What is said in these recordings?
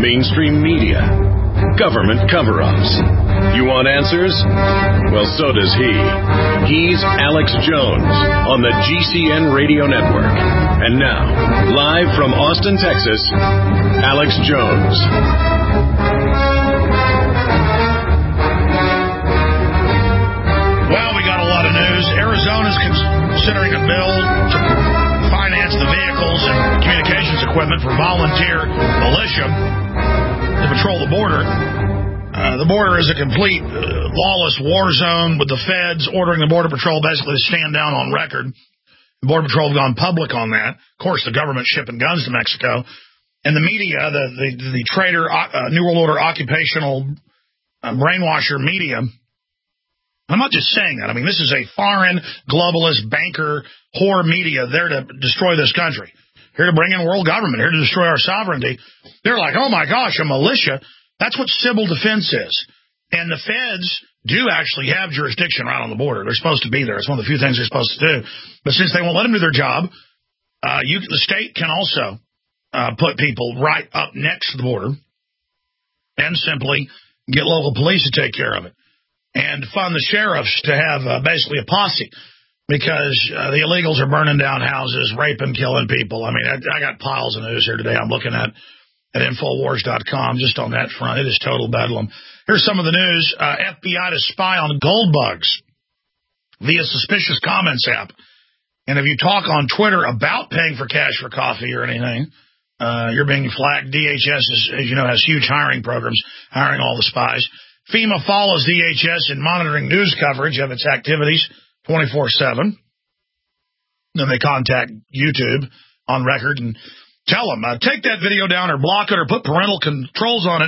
mainstream media, government cover-ups. You want answers? Well, so does he. He's Alex Jones on the GCN Radio Network. And now, live from Austin, Texas, Alex Jones. Well, we got a lot of news. Arizona's considering a bill to finance the vehicles and communications equipment for volunteer militia to patrol the border. The border is a complete lawless war zone with the feds ordering the Border Patrol basically to stand down on record. The Border Patrol have gone public on that. Of course, the government shipping guns to Mexico. And the media, the traitor, New World Order occupational brainwasher media, I'm not just saying that. I mean, this is a foreign, globalist, banker, whore media there to destroy this country. Here to bring in world government, here to destroy our sovereignty. They're like, oh my gosh, a militia. That's what civil defense is. And the feds do actually have jurisdiction right on the border. They're supposed to be there. It's one of the few things they're supposed to do. But since they won't let them do their job, the state can also put people right up next to the border and simply get local police to take care of it. And fund the sheriffs to have basically a posse because the illegals are burning down houses, raping, killing people. I mean, I got piles of news here today I'm looking at Infowars.com just on that front. It is total bedlam. Here's some of the news. FBI to spy on gold bugs via suspicious comments app. And if you talk on Twitter about paying for cash for coffee or anything, you're being flagged. DHS, as you know, has huge hiring programs, hiring all the spies. FEMA follows DHS in monitoring news coverage of its activities 24/7. Then they contact YouTube on record and tell them, take that video down or block it or put parental controls on it.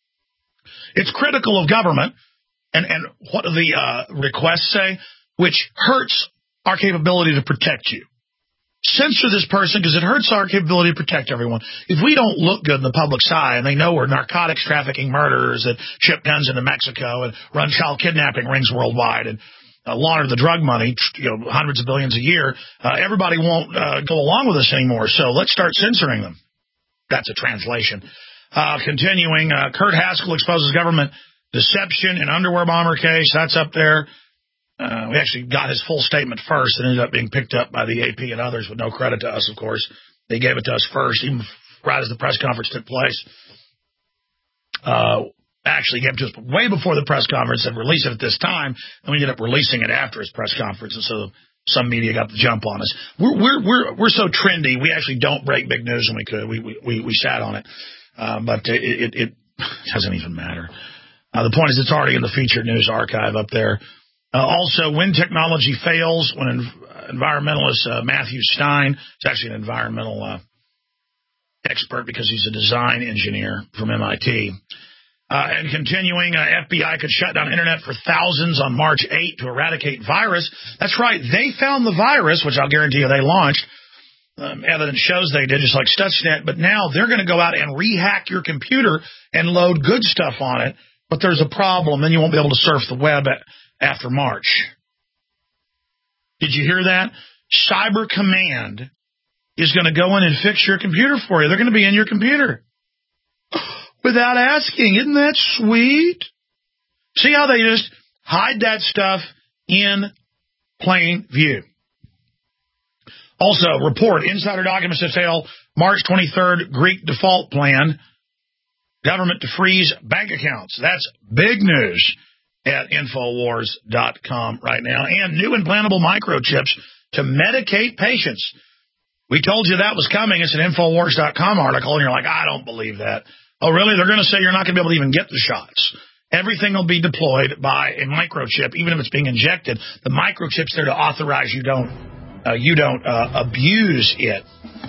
It's critical of government. And what do the requests say? Which hurts our capability to protect you. Censor this person because it hurts our capability to protect everyone. If we don't look good in the public's eye and they know we're narcotics trafficking murderers that ship guns into Mexico and run child kidnapping rings worldwide and launder the drug money, hundreds of billions a year, everybody won't go along with us anymore. So let's start censoring them. That's a translation. Continuing, Kurt Haskell exposes government deception in underwear bomber case. That's up there. We actually got his full statement first and ended up being picked up by the AP and others with no credit to us, of course. They gave it to us first, even right as the press conference took place. Actually gave it to us way before the press conference and released it at this time, and we ended up releasing it after his press conference, and so some media got the jump on us. We're so trendy, we actually don't break big news when we could. We sat on it, but it doesn't even matter. The point is it's already in the featured news archive up there. Also, when technology fails, when environmentalist Matthew Stein, he's actually an environmental expert because he's a design engineer from MIT. And continuing, FBI could shut down internet for thousands on March 8 to eradicate virus. That's right. They found the virus, which I'll guarantee you they launched. Evidence shows they did, just like Stuxnet. But now they're going to go out and rehack your computer and load good stuff on it. But there's a problem. Then you won't be able to surf the web after March. Did you hear that? Cyber Command is going to go in and fix your computer for you. They're going to be in your computer without asking. Isn't that sweet? See how they just hide that stuff in plain view. Also, report, insider documents detail March 23rd Greek default plan, government to freeze bank accounts. That's big news at Infowars.com right now. And new implantable microchips to medicate patients. We told you that was coming. It's an Infowars.com article, and you're like, I don't believe that. Oh, really? They're going to say you're not going to be able to even get the shots. Everything will be deployed by a microchip, even if it's being injected. The microchip's there to authorize you don't abuse it.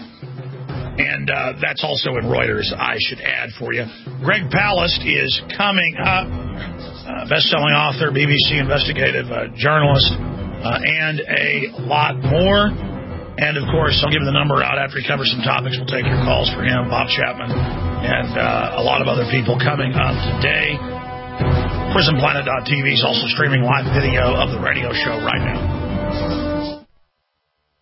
And that's also in Reuters, I should add for you. Greg Palast is coming up, best-selling author, BBC investigative journalist, and a lot more. And, of course, I'll give the number out after he covers some topics. We'll take your calls for him, Bob Chapman, and a lot of other people coming up today. PrisonPlanet.tv is also streaming live video of the radio show right now.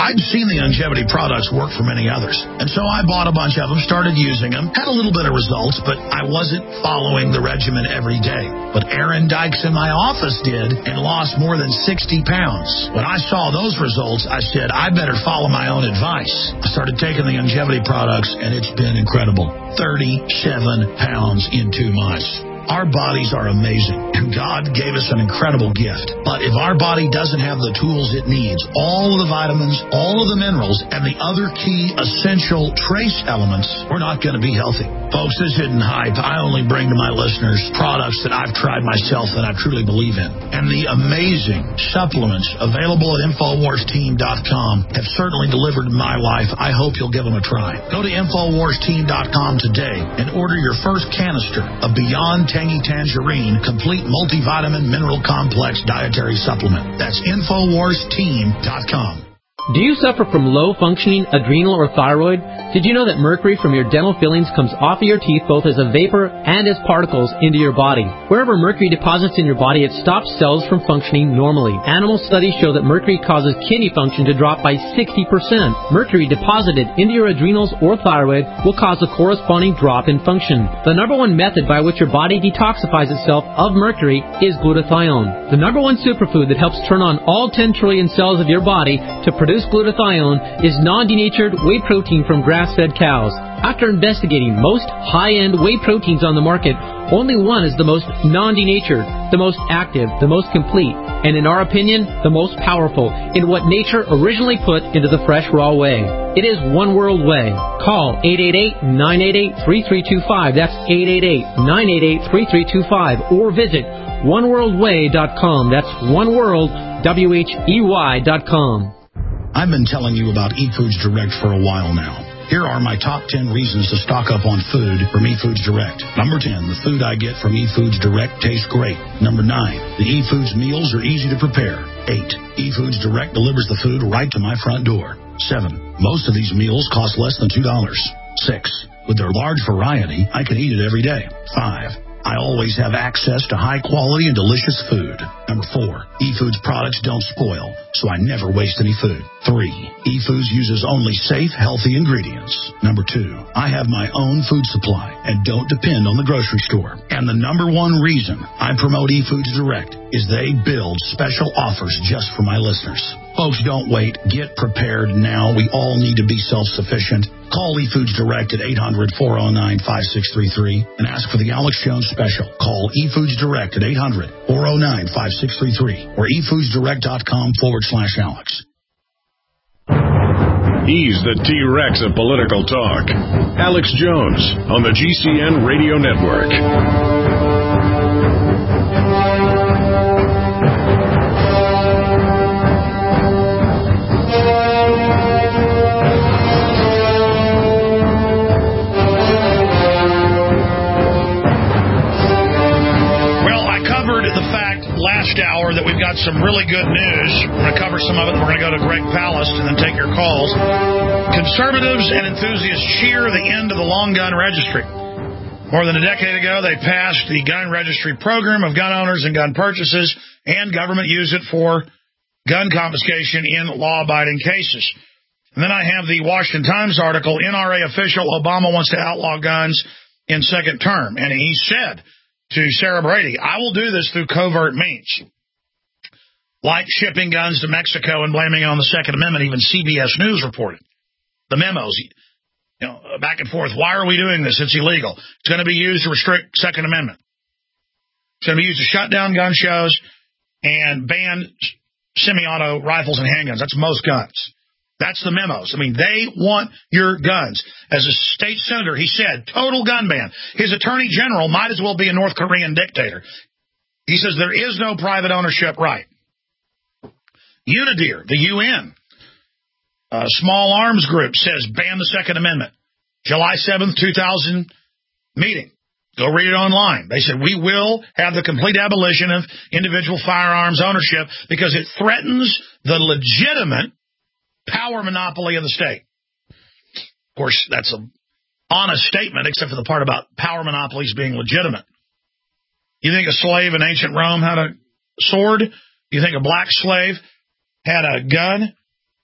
I'd seen the longevity products work for many others, and so I bought a bunch of them, started using them, had a little bit of results, but I wasn't following the regimen every day. But Aaron Dykes in my office did and lost more than 60 pounds. When I saw those results, I said, I better follow my own advice. I started taking the longevity products, and it's been incredible. 37 pounds in 2 months. Our bodies are amazing, and God gave us an incredible gift. But if our body doesn't have the tools it needs, all of the vitamins, all of the minerals, and the other key essential trace elements, we're not going to be healthy. Folks, this isn't hype. I only bring to my listeners products that I've tried myself that I truly believe in. And the amazing supplements available at InfoWarsTeam.com have certainly delivered in my life. I hope you'll give them a try. Go to InfoWarsTeam.com today and order your first canister of Beyond Tangy Tangerine Complete Multivitamin Mineral Complex Dietary Supplement. That's InfoWarsTeam.com. Do you suffer from low-functioning adrenal or thyroid? Did you know that mercury from your dental fillings comes off of your teeth both as a vapor and as particles into your body? Wherever mercury deposits in your body, it stops cells from functioning normally. Animal studies show that mercury causes kidney function to drop by 60%. Mercury deposited into your adrenals or thyroid will cause a corresponding drop in function. The number one method by which your body detoxifies itself of mercury is glutathione. The number one superfood that helps turn on all 10 trillion cells of your body to produce glutathione is non-denatured whey protein from grass-fed cows. After investigating most high-end whey proteins on the market, only one is the most non-denatured, the most active, the most complete, and in our opinion, the most powerful in what nature originally put into the fresh raw whey. It is One World Whey. Call 888-988-3325. That's 888-988-3325. Or visit oneworldwhey.com. That's oneworldwhey.com. I've been telling you about eFoods Direct for a while now. Here are my top 10 reasons to stock up on food from eFoods Direct. Number 10, the food I get from eFoods Direct tastes great. Number 9, the eFoods meals are easy to prepare. 8, eFoods Direct delivers the food right to my front door. 7, most of these meals cost less than $2. 6, with their large variety, I can eat it every day. 5, I always have access to high-quality and delicious food. Number 4, eFoods products don't spoil, so I never waste any food. 3, eFoods uses only safe, healthy ingredients. Number 2, I have my own food supply and don't depend on the grocery store. And the number one reason I promote eFoods Direct is they build special offers just for my listeners. Folks, don't wait. Get prepared now. We all need to be self-sufficient. Call eFoods Direct at 800-409-5633 and ask for the Alex Jones special. Call eFoods Direct at 800-409-5633 or eFoodsDirect.com/Alex. He's the T-Rex of political talk. Alex Jones on the GCN Radio Network. Last hour that we've got some really good news. We're going to cover some of it. We're going to go to Greg Palast and then take your calls. Conservatives and enthusiasts cheer the end of the long gun registry. More than a decade ago, they passed the gun registry program of gun owners and gun purchases, and government used it for gun confiscation in law-abiding cases. And then I have the Washington Times article, NRA official, Obama wants to outlaw guns in second term. And he said to Sarah Brady, I will do this through covert means, like shipping guns to Mexico and blaming it on the Second Amendment. Even CBS News reported the memos, back and forth. Why are we doing this? It's illegal. It's going to be used to restrict Second Amendment. It's going to be used to shut down gun shows and ban semi-auto rifles and handguns. That's most guns. That's the memos. I mean, they want your guns. As a state senator, he said, total gun ban. His attorney general might as well be a North Korean dictator. He says there is no private ownership right. UNIDIR, the UN, small arms group, says ban the Second Amendment. July 7th, 2000 meeting. Go read it online. They said, we will have the complete abolition of individual firearms ownership because it threatens the legitimate power monopoly of the state. Of course, that's an honest statement, except for the part about power monopolies being legitimate. You think a slave in ancient Rome had a sword? You think a black slave had a gun?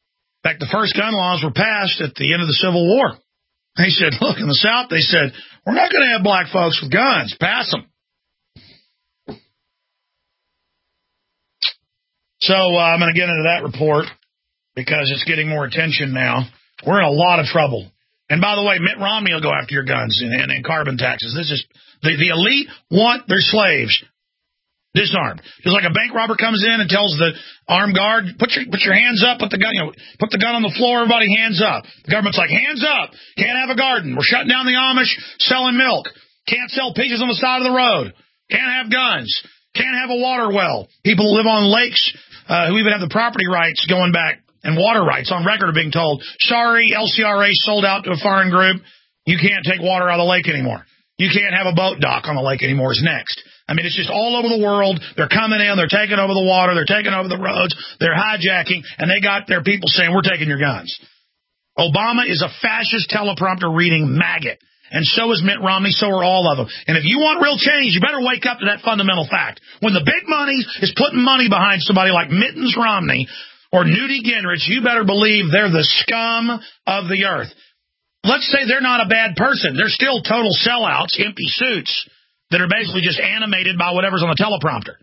In fact, the first gun laws were passed at the end of the Civil War. They said, look, in the South, they said, we're not going to have black folks with guns. Pass them. So I'm going to get into that report because it's getting more attention now. We're in a lot of trouble. And by the way, Mitt Romney will go after your guns and carbon taxes. This is the elite want their slaves disarmed. Just like a bank robber comes in and tells the armed guard, put your hands up, put the gun on the floor, everybody hands up. The government's like, hands up. Can't have a garden. We're shutting down the Amish selling milk. Can't sell pigeons on the side of the road. Can't have guns. Can't have a water well. People who live on lakes who even have the property rights going back and water rights on record are being told, sorry, LCRA sold out to a foreign group. You can't take water out of the lake anymore. You can't have a boat dock on the lake anymore is next. I mean, it's just all over the world. They're coming in. They're taking over the water. They're taking over the roads. They're hijacking. And they got their people saying, we're taking your guns. Obama is a fascist teleprompter reading maggot. And so is Mitt Romney. So are all of them. And if you want real change, you better wake up to that fundamental fact. When the big money is putting money behind somebody like Mittens Romney or Newt Gingrich, you better believe they're the scum of the earth. Let's say they're not a bad person. They're still total sellouts, empty suits that are basically just animated by whatever's on the teleprompter.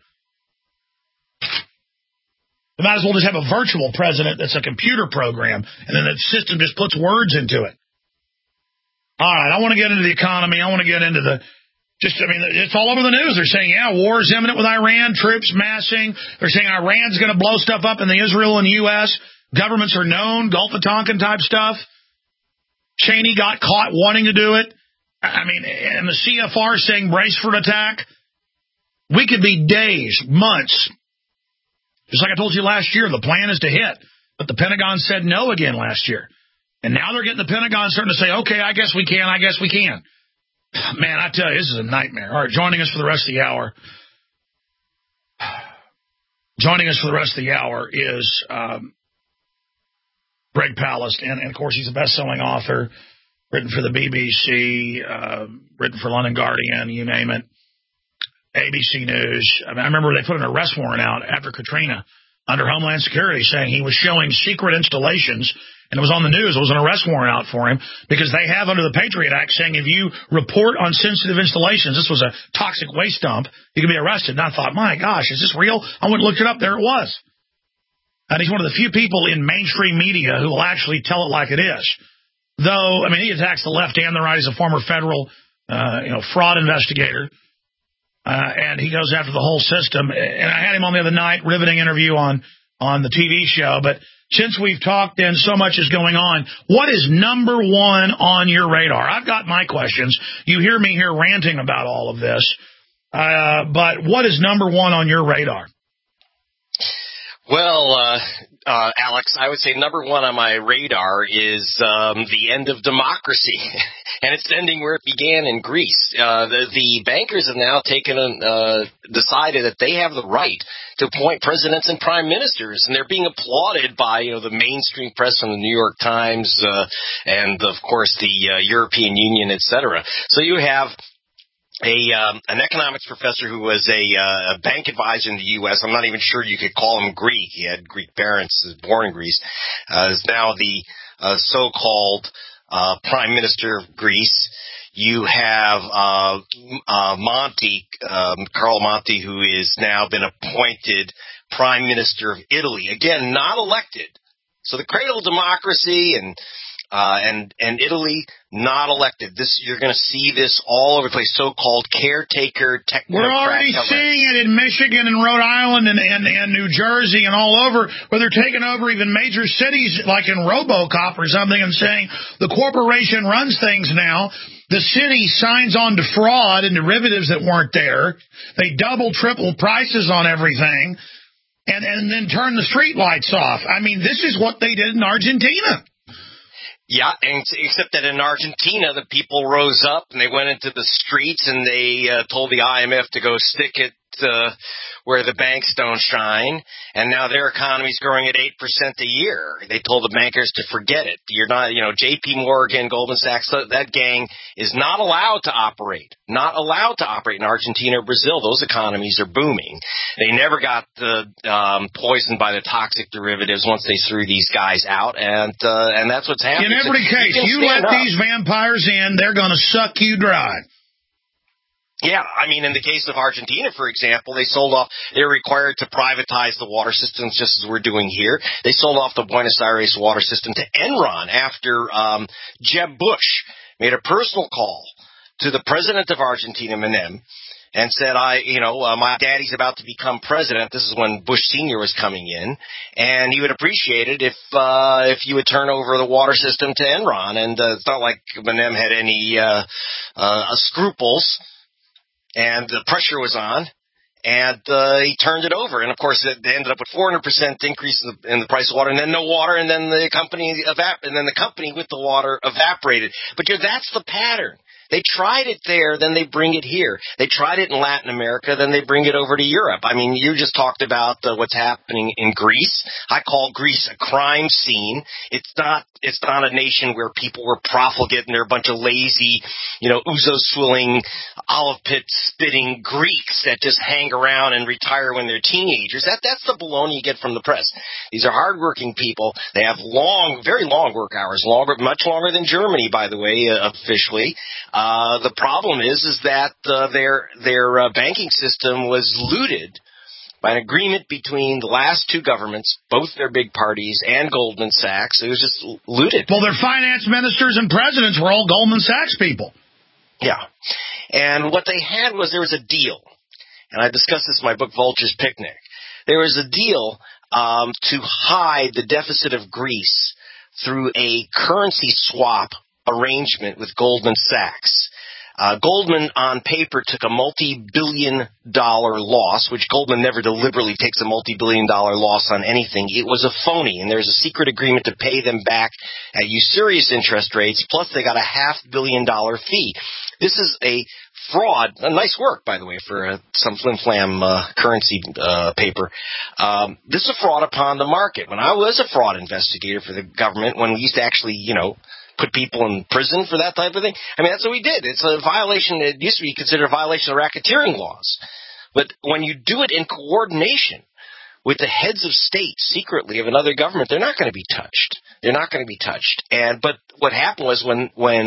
We might as well just have a virtual president that's a computer program, and then the system just puts words into it. All right, I want to get into the economy. I want to get into it's all over the news. They're saying, yeah, war is imminent with Iran, troops massing. They're saying Iran's going to blow stuff up in the Israel and U.S. Governments are known, Gulf of Tonkin type stuff. Cheney got caught wanting to do it. I mean, and the CFR saying brace for an attack. We could be days, months. Just like I told you last year, the plan is to hit. But the Pentagon said no again last year. And now they're getting the Pentagon starting to say, okay, I guess we can. Man, I tell you, this is a nightmare. All right, joining us for the rest of the hour. Is Greg Palast. And, of course, he's a best-selling author. Written for the BBC, written for London Guardian, you name it. ABC News. I remember they put an arrest warrant out after Katrina under Homeland Security saying he was showing secret installations, and it was on the news. It was an arrest warrant out for him because they have under the Patriot Act saying if you report on sensitive installations, this was a toxic waste dump, you can be arrested. And I thought, my gosh, is this real? I went and looked it up. There it was. And he's one of the few people in mainstream media who will actually tell it like it is. Though, I mean, he attacks the left and the right. He's a former federal, fraud investigator. And he goes after the whole system. And I had him on the other night, riveting interview on the TV show. But since we've talked and so much is going on, what is number one on your radar? I've got my questions. You hear me here ranting about all of this. But what is number one on your radar? Well, Alex, I would say number one on my radar is the end of democracy, and it's ending where it began in Greece. The bankers have now decided that they have the right to appoint presidents and prime ministers, and they're being applauded by the mainstream press from the New York Times and of course the European Union, etc. So you have an economics professor who was a bank advisor in the U.S. I'm not even sure you could call him Greek. He had Greek parents, was born in Greece. Is now the so-called prime minister of Greece. You have Monti, Carlo Monti, who is now been appointed prime minister of Italy. Again, not elected. So the cradle of democracy and Italy not elected. You're going to see this all over the place. So-called caretaker technocrat. We're already seeing it in Michigan and Rhode Island and New Jersey and all over, where they're taking over even major cities like in RoboCop or something and saying the corporation runs things now. The city signs on to fraud and derivatives that weren't there. They double, triple prices on everything and then turn the street lights off. I mean, this is what they did in Argentina. Yeah, except that in Argentina, the people rose up and they went into the streets and they told the IMF to go stick it where the banks don't shine, and now their economy's growing at 8% a year. They told the bankers to forget it. You're not, J.P. Morgan, Goldman Sachs, that gang is not allowed to operate. Not allowed to operate in Argentina or Brazil. Those economies are booming. They never got poisoned by the toxic derivatives once they threw these guys out, and that's what's happening. In every case, you let these vampires in, they're going to suck you dry. Yeah, I mean, in the case of Argentina, for example, they were required to privatize the water systems just as we're doing here. They sold off the Buenos Aires water system to Enron after Jeb Bush made a personal call to the president of Argentina, Menem, and said, my daddy's about to become president. This is when Bush Sr. was coming in, and he would appreciate it if you would turn over the water system to Enron. And it's not like Menem had any scruples. And the pressure was on, and he turned it over. And, of course, they ended up with 400% increase in the price of water, and then no water, and then the company with the water evaporated. But that's the pattern. They tried it there, then they bring it here. They tried it in Latin America, then they bring it over to Europe. I mean, you just talked about what's happening in Greece. I call Greece a crime scene. It's not a nation where people were profligate and they're a bunch of lazy, ouzo-swilling, olive pit spitting Greeks that just hang around and retire when they're teenagers. That's the baloney you get from the press. These are hardworking people. They have very long work hours, much longer than Germany, by the way, officially. The problem is that their banking system was looted by an agreement between the last two governments, both their big parties, and Goldman Sachs. It was just looted. Well, their finance ministers and presidents were all Goldman Sachs people. Yeah. And what they had was there was a deal. And I discussed this in my book, Vulture's Picnic. There was a deal to hide the deficit of Greece through a currency swap arrangement with Goldman Sachs. Goldman, on paper, took a multi-billion-dollar loss, which Goldman never deliberately takes a multi-billion-dollar loss on anything. It was a phony, and there's a secret agreement to pay them back at usurious interest rates, plus they got a $500 million fee. This is a fraud. Nice work, by the way, for some flim-flam currency paper. This is a fraud upon the market. When I was a fraud investigator for the government, when we used to actually, put people in prison for that type of thing. I mean, that's what we did. It's a violation. It used to be considered a violation of racketeering laws. But when you do it in coordination with the heads of state secretly of another government, they're not going to be touched. They're not going to be touched. But what happened was when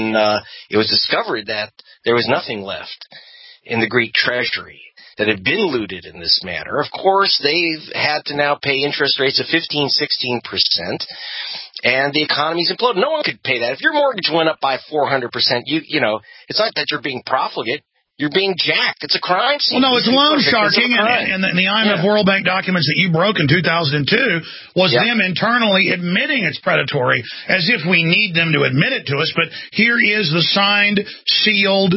it was discovered that there was nothing left in the Greek treasury that had been looted in this manner, of course, they've had to now pay interest rates of 15, 16%. And the economy's imploded. No one could pay that. If your mortgage went up by 400%, it's not that you're being profligate. You're being jacked. It's a crime scene. Well, no, it's loan sharking, and the IMF World Bank documents that you broke in 2002 was them internally admitting it's predatory, as if we need them to admit it to us. But here is the signed, sealed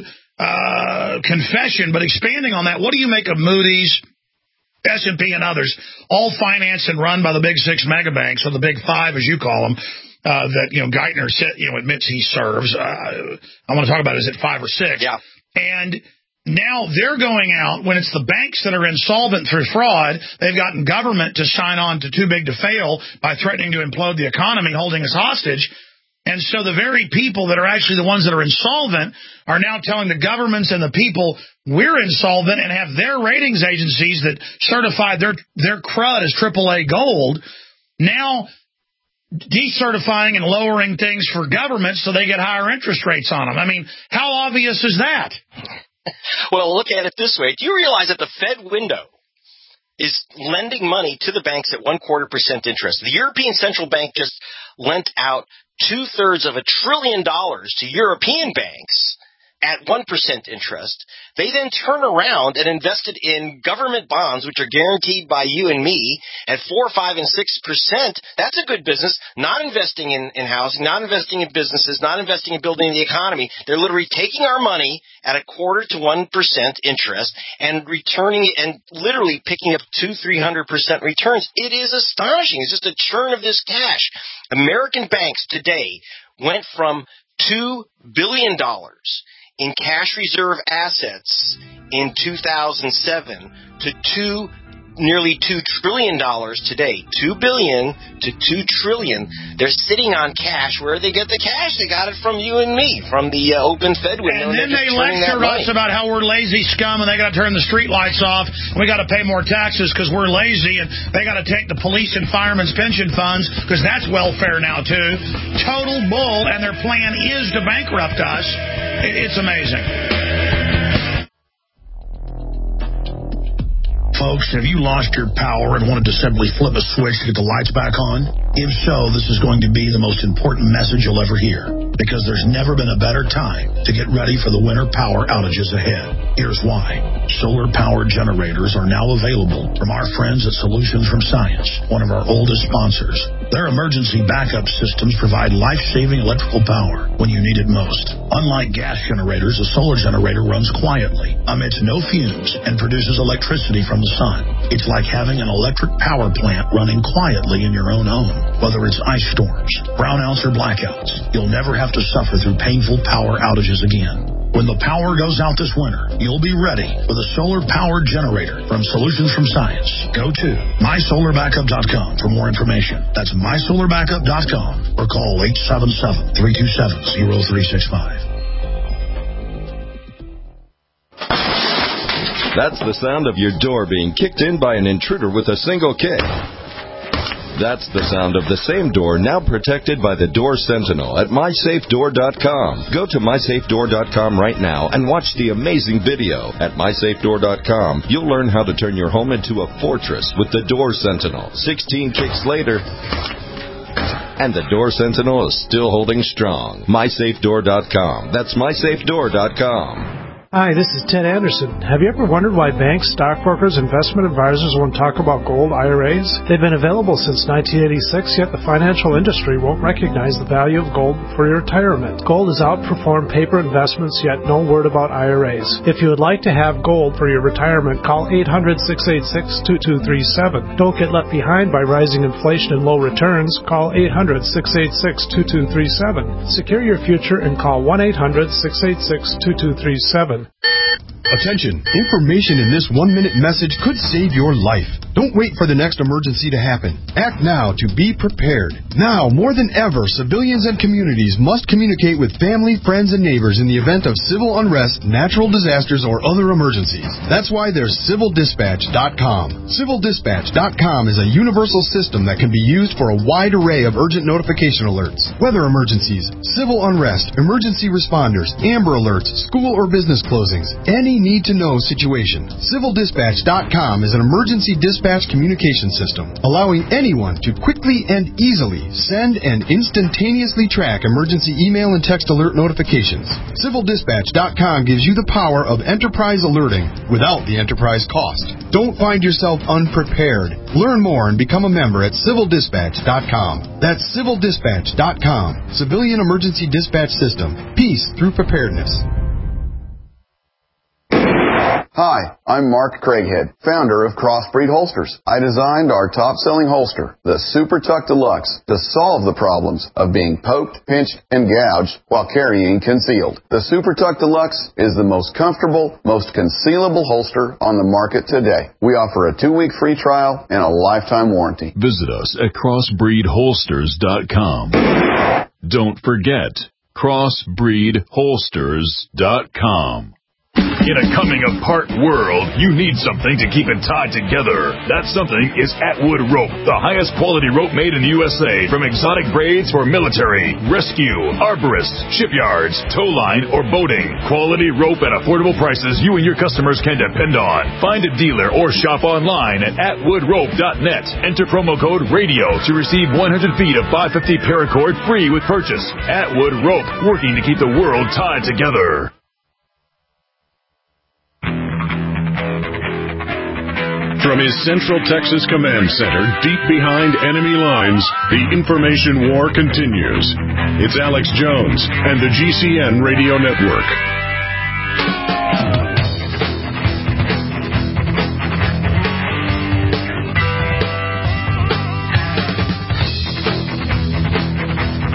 confession. But expanding on that, what do you make of Moody's, S&P, and others, all financed and run by the big six mega banks, or the big five, as you call them, that Geithner admits he serves? I want to talk about, is it 5 or 6? Yeah. And now they're going out, when it's the banks that are insolvent through fraud, they've gotten government to sign on to too big to fail by threatening to implode the economy, holding us hostage. And so the very people that are actually the ones that are insolvent are now telling the governments and the people we're insolvent, and have their ratings agencies that certified their crud as AAA gold now decertifying and lowering things for governments so they get higher interest rates on them. I mean, how obvious is that? Well, look at it this way. Do you realize that the Fed window is lending money to the banks at 0.25% interest? The European Central Bank just lent out 2/3 of $1 trillion to European banks at 1% interest. They then turn around and invested in government bonds, which are guaranteed by you and me, at 4%, 5%, and 6%. That's a good business. Not investing in housing, not investing in businesses, not investing in building the economy. They're literally taking our money at 0.25% to 1% interest and returning it, and literally picking up 200-300% returns. It is astonishing. It's just a churn of this cash. American banks today went from $2 billion in cash reserve assets in 2007 to nearly $2 trillion today. $2 billion to $2 trillion. They're sitting on cash. Where they get the cash? They got it from you and me, from the open Fed window. And then they lecture us about how we're lazy scum and they got to turn the street lights off and we got to pay more taxes because we're lazy, and they got to take the police and firemen's pension funds because that's welfare now too. Total bull, and their plan is to bankrupt us. It's amazing. Folks, have you lost your power and wanted to simply flip a switch to get the lights back on? If so, this is going to be the most important message you'll ever hear, because there's never been a better time to get ready for the winter power outages ahead. Here's why. Solar-powered generators are now available from our friends at Solutions from Science, one of our oldest sponsors. Their emergency backup systems provide life-saving electrical power when you need it most. Unlike gas generators, a solar generator runs quietly, emits no fumes, and produces electricity from the sun. It's like having an electric power plant running quietly in your own home. Whether it's ice storms, brownouts, or blackouts, you'll never have to suffer through painful power outages again. When the power goes out this winter, you'll be ready with a solar-powered generator from Solutions from Science. Go to mysolarbackup.com for more information. That's mysolarbackup.com or call 877-327-0365. That's the sound of your door being kicked in by an intruder with a single kick. That's the sound of the same door now protected by the Door Sentinel at MySafeDoor.com. Go to MySafeDoor.com right now and watch the amazing video. At MySafeDoor.com, you'll learn how to turn your home into a fortress with the Door Sentinel. 16 kicks later, and the Door Sentinel is still holding strong. MySafeDoor.com. That's MySafeDoor.com. Hi, this is Ted Anderson. Have you ever wondered why banks, stockbrokers, investment advisors won't talk about gold IRAs? They've been available since 1986, yet the financial industry won't recognize the value of gold for your retirement. Gold has outperformed paper investments, yet no word about IRAs. If you would like to have gold for your retirement, call 800-686-2237. Don't get left behind by rising inflation and low returns. Call 800-686-2237. Secure your future and call 1-800-686-2237. Attention! Information in this 1-minute message could save your life. Don't wait for the next emergency to happen. Act now to be prepared. Now, more than ever, civilians and communities must communicate with family, friends, and neighbors in the event of civil unrest, natural disasters, or other emergencies. That's why there's CivilDispatch.com. CivilDispatch.com is a universal system that can be used for a wide array of urgent notification alerts. Weather emergencies, civil unrest, emergency responders, Amber Alerts, school or business closings, any need-to-know situation. CivilDispatch.com is an emergency dispatch communication system, allowing anyone to quickly and easily send and instantaneously track emergency email and text alert notifications. CivilDispatch.com gives you the power of enterprise alerting without the enterprise cost. Don't find yourself unprepared. Learn more and become a member at CivilDispatch.com. That's CivilDispatch.com. Civilian Emergency Dispatch System. Peace through preparedness. Hi, I'm Mark Craighead, founder of Crossbreed Holsters. I designed our top-selling holster, the Super Tuck Deluxe, to solve the problems of being poked, pinched, and gouged while carrying concealed. The Super Tuck Deluxe is the most comfortable, most concealable holster on the market today. We offer a 2-week free trial and a lifetime warranty. Visit us at CrossbreedHolsters.com. Don't forget, CrossbreedHolsters.com. In a coming-apart world, you need something to keep it tied together. That something is Atwood Rope, the highest quality rope made in the USA, from exotic braids for military, rescue, arborists, shipyards, tow line, or boating. Quality rope at affordable prices you and your customers can depend on. Find a dealer or shop online at atwoodrope.net. Enter promo code RADIO to receive 100 feet of 550 paracord free with purchase. Atwood Rope, working to keep the world tied together. From his Central Texas Command Center, deep behind enemy lines, the information war continues. It's Alex Jones and the GCN Radio Network.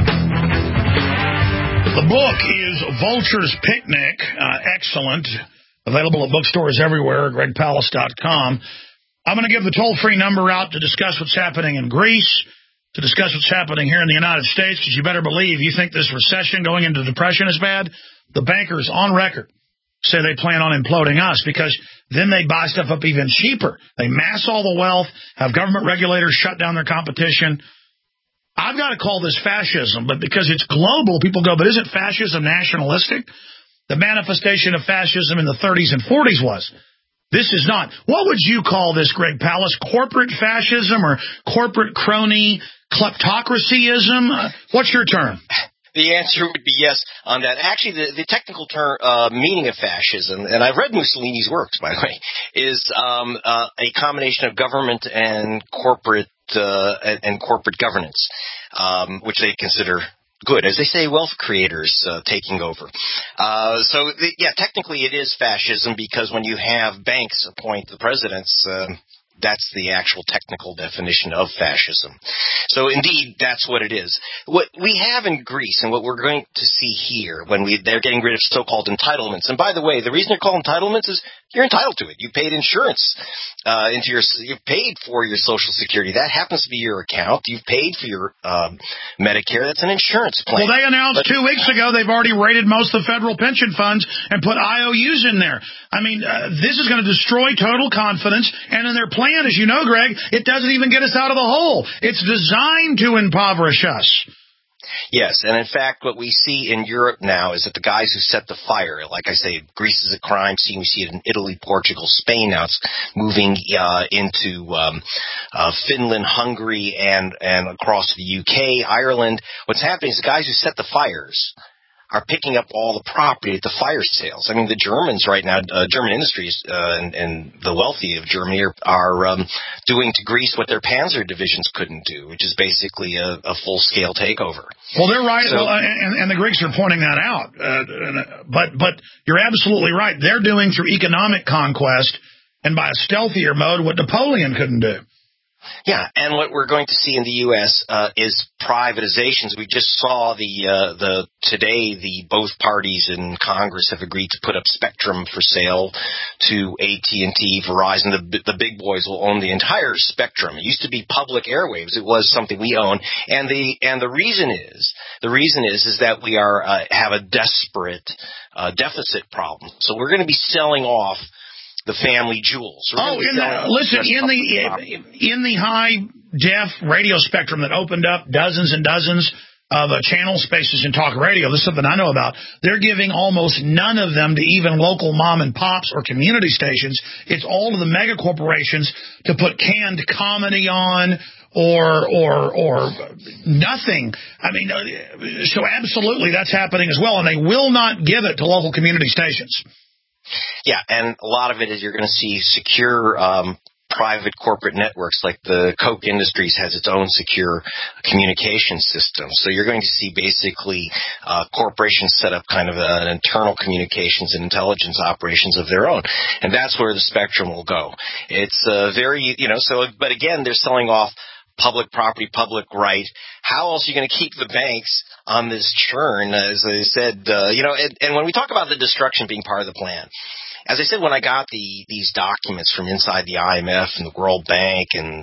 The book is Vulture's Picnic. Excellent. Available at bookstores everywhere, gregpalast.com. I'm going to give the toll-free number out to discuss what's happening in Greece, to discuss what's happening here in the United States, because you better believe you think this recession going into depression is bad. The bankers on record say they plan on imploding us, because then they buy stuff up even cheaper. They mass all the wealth, have government regulators shut down their competition. I've got to call this fascism, but because it's global, people go, but isn't fascism nationalistic? The manifestation of fascism in the 30s and 40s was. This is not. What would you call this, Greg Palast? Corporate fascism or corporate crony kleptocracyism? What's your term? The answer would be yes on that. Actually, the technical term meaning of fascism, and I've read Mussolini's works, by the way, is a combination of government and corporate governance, which they consider good, as they say, wealth creators taking over. Technically it is fascism, because when you have banks appoint the presidents, that's the actual technical definition of fascism. So indeed, that's what it is. What we have in Greece, and what we're going to see here, when they're getting rid of so-called entitlements. And by the way, the reason they're called entitlements is you're entitled to it. You paid insurance you paid for your Social Security. That happens to be your account. You've paid for your Medicare. That's an insurance plan. Well, they announced 2 weeks ago they've already raided most of the federal pension funds and put IOUs in there. I mean, this is going to destroy total confidence. And in their plan, as you know, Greg, it doesn't even get us out of the hole. It's designed to impoverish us. Yes, and in fact, what we see in Europe now is that the guys who set the fire, like I say, Greece is a crime scene. We see it in Italy, Portugal, Spain. Now it's moving into Finland, Hungary, and across the UK, Ireland. What's happening is the guys who set the fires are picking up all the property at the fire sales. I mean, the Germans right now, German industries and the wealthy of Germany are doing to Greece what their Panzer divisions couldn't do, which is basically a full-scale takeover. Well, they're right, and the Greeks are pointing that out. But you're absolutely right. They're doing through economic conquest and by a stealthier mode what Napoleon couldn't do. Yeah, and what we're going to see in the U.S. Is privatizations. We just saw today both parties in Congress have agreed to put up spectrum for sale to AT&T, Verizon. The big boys will own the entire spectrum. It used to be public airwaves. It was something we own, and the reason is that we have a desperate deficit problem. So we're going to be selling off the family jewels. In the high def radio spectrum that opened up dozens and dozens of channel spaces in talk radio, this is something I know about. They're giving almost none of them to even local mom and pops or community stations. It's all of the mega corporations to put canned comedy on or nothing. I mean, so absolutely that's happening as well, and they will not give it to local community stations. Yeah, and a lot of it is you're going to see secure private corporate networks, like the Koch Industries has its own secure communication system. So you're going to see basically corporations set up kind of an internal communications and intelligence operations of their own. And that's where the spectrum will go. It's but again, they're selling off public property, public right. How else are you going to keep the banks on this churn? As I said, and when we talk about the destruction being part of the plan, as I said, when I got these documents from inside the IMF and the World Bank and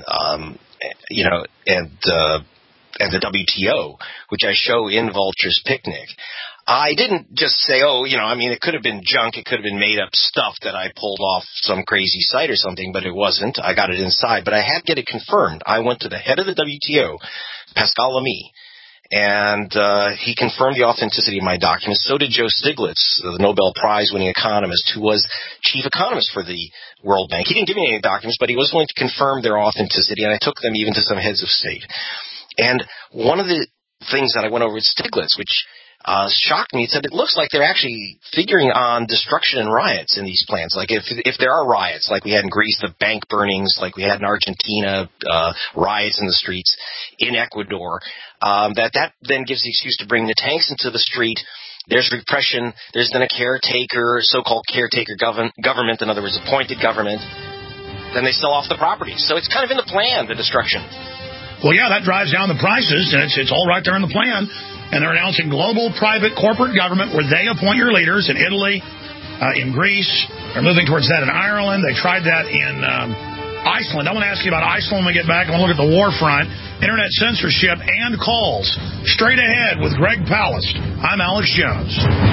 the WTO, which I show in Vulture's Picnic, I didn't just say, it could have been junk. It could have been made up stuff that I pulled off some crazy site or something, but it wasn't. I got it inside, but I had to get it confirmed. I went to the head of the WTO, Pascal Lamy, and he confirmed the authenticity of my documents. So did Joe Stiglitz, the Nobel Prize-winning economist, who was chief economist for the World Bank. He didn't give me any documents, but he was willing to confirm their authenticity, and I took them even to some heads of state. And one of the things that I went over with Stiglitz, which shocked me, it said it looks like they're actually figuring on destruction and riots in these plans. Like if there are riots, like we had in Greece, the bank burnings, like we had in Argentina, riots in the streets, in Ecuador, that then gives the excuse to bring the tanks into the street. There's repression. There's then a caretaker, so-called caretaker government, in other words, appointed government. Then they sell off the properties. So it's kind of in the plan, the destruction. Well, yeah, that drives down the prices, and it's all right there in the plan. And they're announcing global private corporate government where they appoint your leaders in Italy, in Greece, They're moving towards that in Ireland. They tried that in Iceland. I want to ask you about Iceland when we get back. I want to look at the war front, internet censorship, and calls. Straight ahead with Greg Palast. I'm Alex Jones.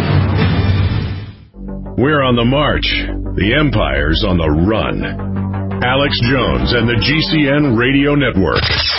We're on the march. The empire's on the run. Alex Jones and the GCN Radio Network.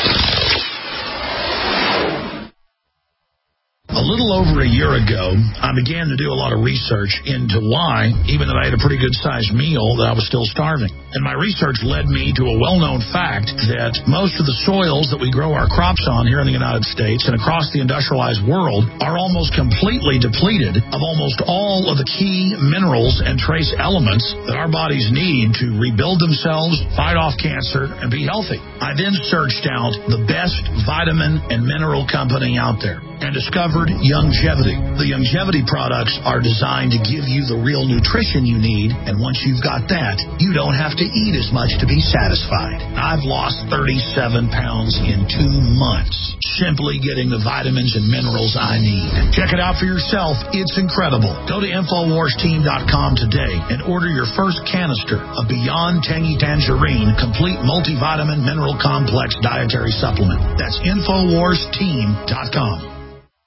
A little over a year ago, I began to do a lot of research into why, even though I had a pretty good-sized meal, that I was still starving. And my research led me to a well-known fact that most of the soils that we grow our crops on here in the United States and across the industrialized world are almost completely depleted of almost all of the key minerals and trace elements that our bodies need to rebuild themselves, fight off cancer, and be healthy. I then searched out the best vitamin and mineral company out there and discovered Youngevity. The Youngevity products are designed to give you the real nutrition you need, and once you've got that, you don't have to eat as much to be satisfied. I've lost 37 pounds in 2 months, simply getting the vitamins and minerals I need. Check it out for yourself. It's incredible. Go to InfoWarsTeam.com today and order your first canister of Beyond Tangy Tangerine Complete Multivitamin Mineral Complex Dietary Supplement. That's InfoWarsTeam.com.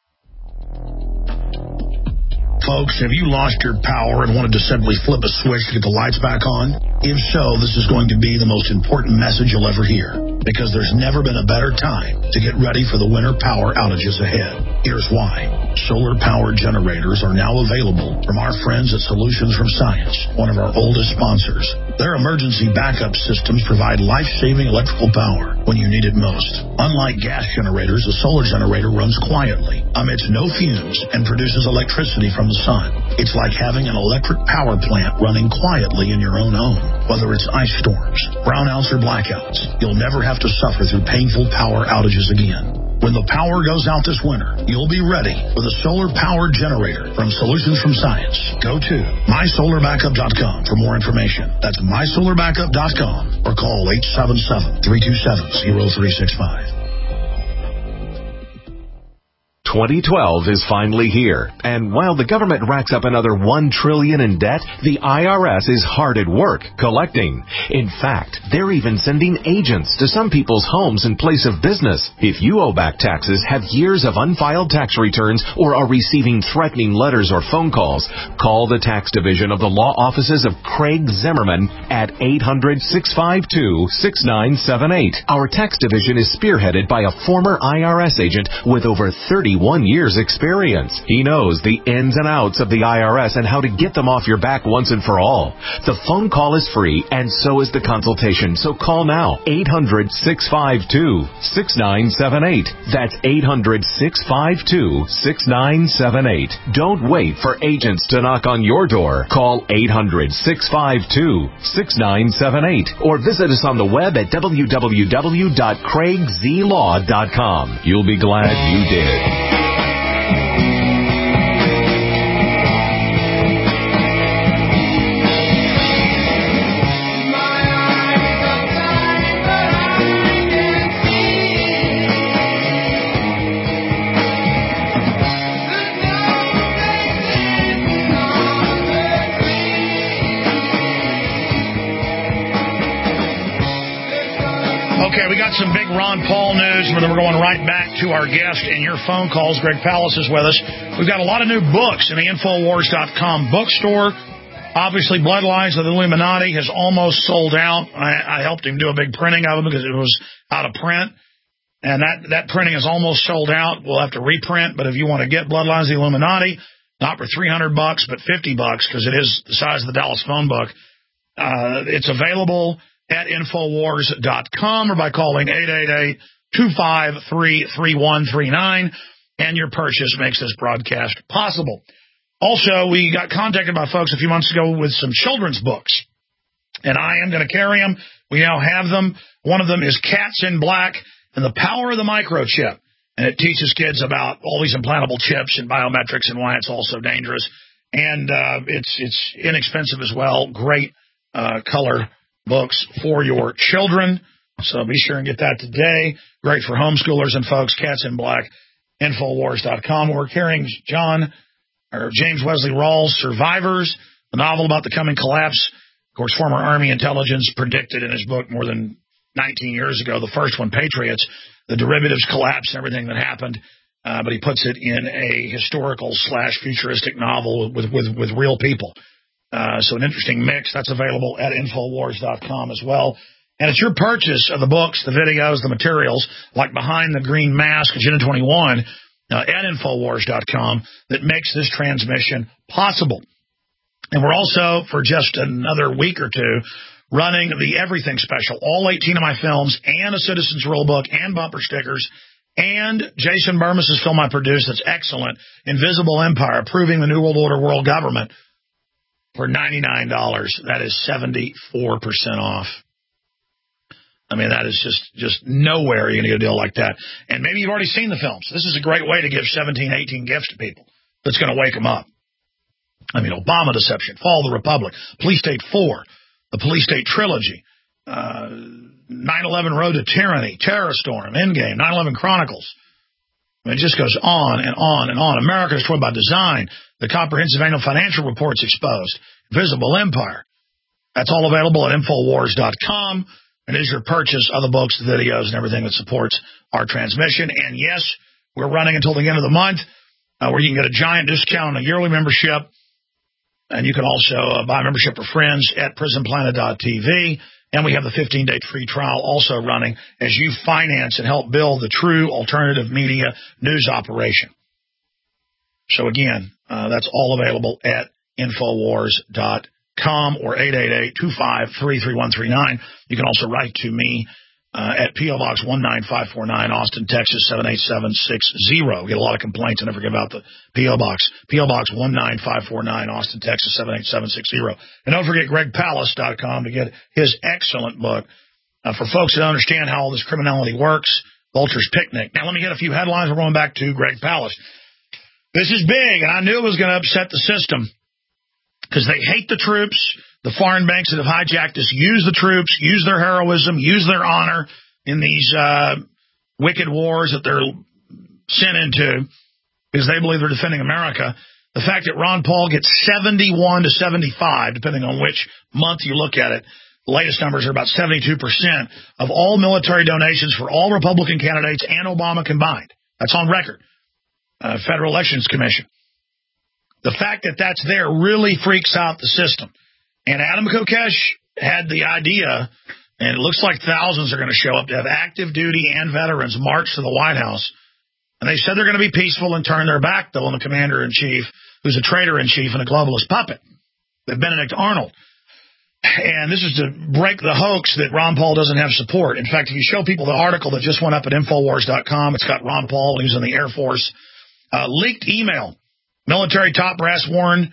Folks, have you lost your power and wanted to simply flip a switch to get the lights back on? If so, this is going to be the most important message you'll ever hear, because there's never been a better time to get ready for the winter power outages ahead. Here's why. Solar-powered generators are now available from our friends at Solutions from Science, one of our oldest sponsors. Their emergency backup systems provide life-saving electrical power when you need it most. Unlike gas generators, a solar generator runs quietly, emits no fumes, and produces electricity from the sun. It's like having an electric power plant running quietly in your own home. Whether it's ice storms, brownouts, or blackouts, you'll never have to suffer through painful power outages again. When the power goes out this winter, you'll be ready with a solar-powered generator from Solutions from Science. Go to MySolarBackup.com for more information. That's MySolarBackup.com or call 877-327-0365. 2012 is finally here, and while the government racks up another $1 trillion in debt, the IRS is hard at work collecting. In fact, they're even sending agents to some people's homes in place of business. If you owe back taxes, have years of unfiled tax returns, or are receiving threatening letters or phone calls, call the tax division of the law offices of Craig Zimmerman at 800-652-6978. Our tax division is spearheaded by a former IRS agent with over 31 years experience. He knows the ins and outs of the IRS and how to get them off your back once and for all. The phone call is free, and so is the consultation, so call now. 800-652-6978. That's 800-652-6978. Don't wait for agents to knock on your door. Call 800-652-6978 or visit us on the web at www.craigzlaw.com. You'll be glad you did. We got some big Ron Paul news, but then we're going right back to our guest and your phone calls. Greg Palast is with us. We've got a lot of new books in the Infowars.com bookstore. Obviously, Bloodlines of the Illuminati has almost sold out. I helped him do a big printing of it because it was out of print. And that printing is almost sold out. We'll have to reprint. But if you want to get Bloodlines of the Illuminati, not for $300, but $50, because it is the size of the Dallas phone book, it's available at Infowars.com or by calling 888-253-3139, and your purchase makes this broadcast possible. Also, we got contacted by folks a few months ago with some children's books, and I am going to carry them. We now have them. One of them is Cats in Black and the Power of the Microchip, and it teaches kids about all these implantable chips and biometrics and why it's all so dangerous. And it's inexpensive as well. Great color books for your children, so be sure and get that today. Great for homeschoolers and folks. Cats in Black, Infowars.com. We're carrying James Wesley Rawls' Survivors, The novel about the coming collapse. Of course, former Army intelligence predicted in his book more than 19 years ago, the first one, Patriots, the derivatives collapse and everything that happened. But he puts it in a historical/futuristic novel with real people. So an interesting mix. That's available at Infowars.com as well. And it's your purchase of the books, the videos, the materials, like Behind the Green Mask, Agenda 21, at Infowars.com that makes this transmission possible. And we're also, for just another week or two, running the Everything Special, all 18 of my films and a Citizen's Rulebook and bumper stickers and Jason Burmis' film I produced that's excellent, Invisible Empire, Proving the New World Order World Government, for $99. That is 74% off. I mean, that is just nowhere you're going to get a deal like that. And maybe you've already seen the films. This is a great way to give 17, 18 gifts to people that's going to wake them up. I mean, Obama Deception, Fall of the Republic, Police State 4, the Police State Trilogy, 9/11 Road to Tyranny, Terror Storm, Endgame, 9/11 Chronicles. I mean, it just goes on and on and on. America Destroyed by Design, the Comprehensive Annual Financial Reports Exposed, Invisible Empire. That's all available at Infowars.com. And it is your purchase of the books, the videos, and everything that supports our transmission. And yes, we're running until the end of the month, where you can get a giant discount on a yearly membership. And you can also buy a membership for friends at PrisonPlanet.tv. And we have the 15-day free trial also running as you finance and help build the true alternative media news operation. So again, that's all available at Infowars.com or 888-253-3139. You can also write to me at P.O. Box 19549, Austin, Texas 78760. We get a lot of complaints. I never give out the P.O. Box. P.O. Box 19549, Austin, Texas 78760. And don't forget GregPalast.com to get his excellent book for folks that understand how all this criminality works, Vulture's Picnic. Now, let me get a few headlines. We're going back to Greg Palast. This is big, and I knew it was going to upset the system because they hate the troops. The foreign banks that have hijacked us use the troops, use their heroism, use their honor in these wicked wars that they're sent into because they believe they're defending America. The fact that Ron Paul gets 71 to 75, depending on which month you look at it, the latest numbers are about 72% of all military donations for all Republican candidates and Obama combined. That's on record. Federal Elections Commission. The fact that that's there really freaks out the system. And Adam Kokesh had the idea, and it looks like thousands are going to show up to have active duty and veterans march to the White House. And they said they're going to be peaceful and turn their back, though, on the commander-in-chief, who's a traitor-in-chief and a globalist puppet, Benedict Arnold. And this is to break the hoax that Ron Paul doesn't have support. In fact, if you show people the article that just went up at Infowars.com, it's got Ron Paul, who's in the Air Force. Leaked email. Military top brass warned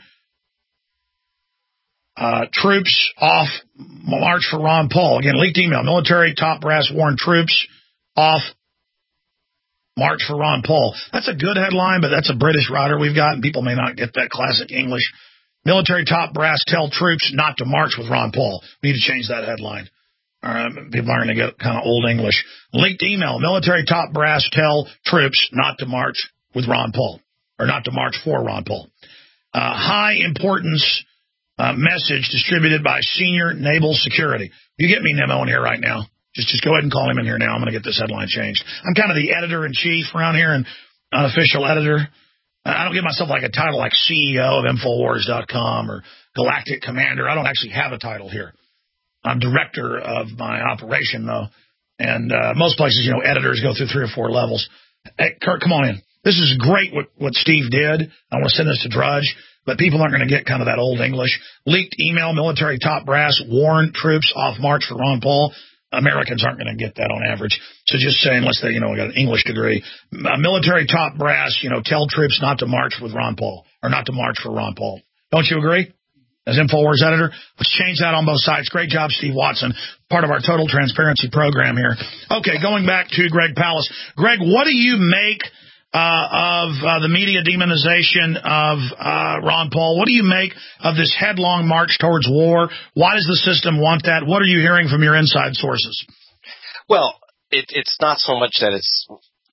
troops off march for Ron Paul. Again, leaked email. Military top brass warned troops off march for Ron Paul. That's a good headline, but that's a British writer we've got, and people may not get that classic English. Military top brass tell troops not to march with Ron Paul. We need to change that headline. People aren't going to get kind of old English. Leaked email. Military top brass tell troops not to march with Ron Paul, or not to march for Ron Paul. High importance message distributed by Senior Naval Security. You get me, Nemo, in here right now. Just go ahead and call him in here now. I'm going to get this headline changed. I'm kind of the editor-in-chief around here and unofficial editor. I don't give myself like a title like CEO of Infowars.com or Galactic Commander. I don't actually have a title here. I'm director of my operation, though. And most places, editors go through 3 or 4 levels. Hey, Kurt, come on in. This is great what Steve did. I want to send this to Drudge, but people aren't going to get kind of that old English. Leaked email, military top brass warned troops off march for Ron Paul. Americans aren't going to get that on average. So just say, unless they, got an English degree. Military top brass, tell troops not to march with Ron Paul, or not to march for Ron Paul. Don't you agree? As InfoWars editor, let's change that on both sides. Great job, Steve Watson, part of our Total Transparency program here. Okay, going back to Greg Palast. Greg, what do you make of the media demonization of Ron Paul? What do you make of this headlong march towards war? Why does the system want that? What are you hearing from your inside sources? Well, it's not so much that it's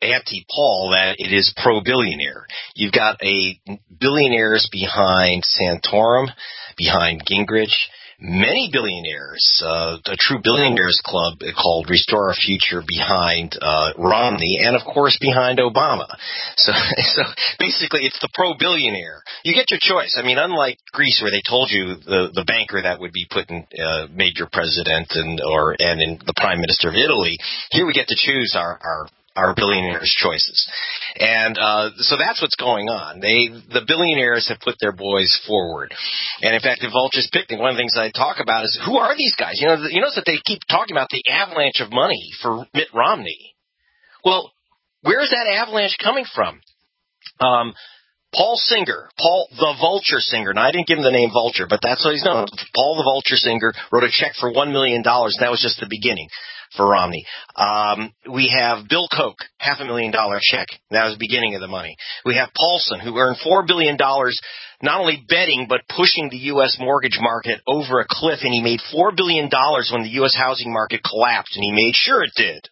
anti-Paul that it is pro-billionaire. You've got billionaires behind Santorum, behind Gingrich, many billionaires, a true billionaires club called Restore Our Future behind Romney, and of course behind Obama. So basically it's the pro-billionaire. You get your choice. I mean, unlike Greece where they told you the banker that would be made your president and in the prime minister of Italy, here we get to choose our billionaires' choices. And so that's what's going on. The billionaires have put their boys forward. And in fact, the vultures picnic, one of the things I talk about is, who are these guys? You notice that they keep talking about the avalanche of money for Mitt Romney. Well, where is that avalanche coming from? Paul Singer, Paul the Vulture Singer. Now, I didn't give him the name Vulture, but that's what he's known. Paul the Vulture Singer wrote a check for $1 million, and that was just the beginning for Romney. We have Bill Koch, $500,000 check. That was the beginning of the money. We have Paulson, who earned $4 billion not only betting but pushing the U.S. mortgage market over a cliff, and he made $4 billion when the U.S. housing market collapsed, and he made sure it did.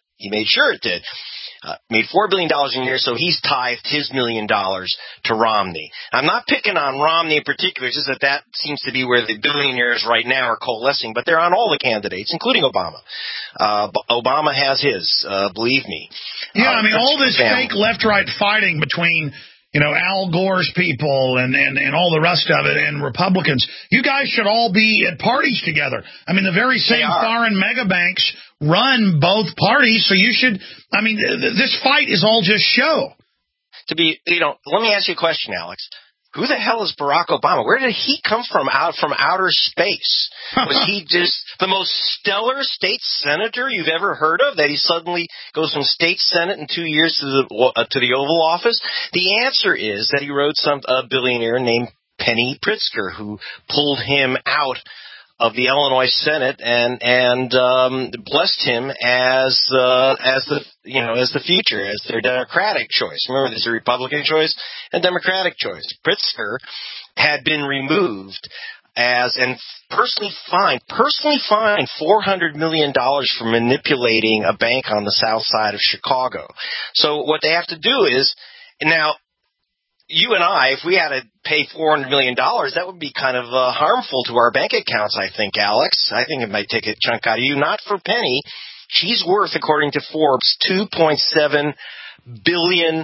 Made $4 billion a year, so he's tithed his $1 million to Romney. I'm not picking on Romney in particular, it's just that seems to be where the billionaires right now are coalescing, but they're on all the candidates, including Obama. Obama has his, believe me. Yeah, I mean, all this fake left-right fighting between Al Gore's people and all the rest of it and Republicans. You guys should all be at parties together. I mean, the very same foreign mega banks run both parties, so you should, I mean, this fight is all just show. Let me ask you a question, Alex. Who the hell is Barack Obama? Where did he come from outer space? Was he just the most stellar state senator you've ever heard of, that he suddenly goes from state senate in 2 years to the Oval Office? The answer is that he wrote a billionaire named Penny Pritzker, who pulled him out of the Illinois Senate and blessed him as the future, as their Democratic choice. Remember, there's a Republican choice and Democratic choice. Pritzker had been removed and personally fined $400 million for manipulating a bank on the south side of Chicago. So what they have to do is now. You and I, if we had to pay $400 million, that would be kind of harmful to our bank accounts, I think, Alex. I think it might take a chunk out of you. Not for Penny. She's worth, according to Forbes, $2.7 billion.